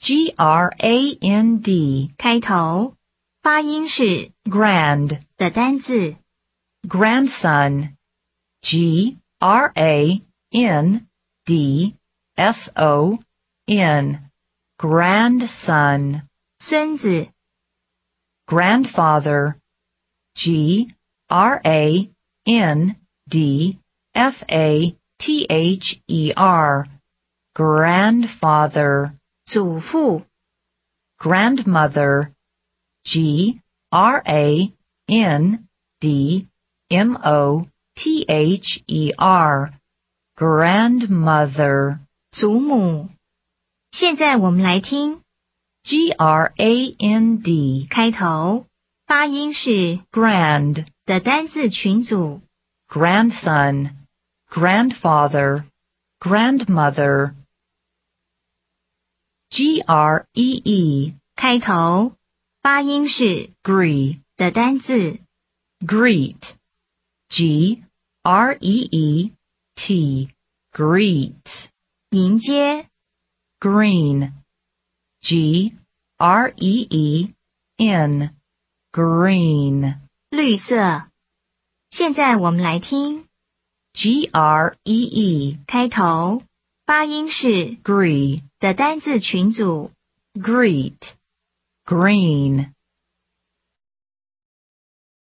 Grand 开头，发音是 grand 的单字。 grandson grandson grandson 孙子 grandfather grandfather grandfather 祖父 grandmother grandmother grandmother 祖母。现在我们来听 grand 开头，发音是 grand 的单字群组。 grandson grandfather grandmother gree 开头，发音是 gree 的单字。 greet greet greet 迎接 green green green 绿色。现在我们来听 gree 开头，发音是 gree 的单字群组。 greet green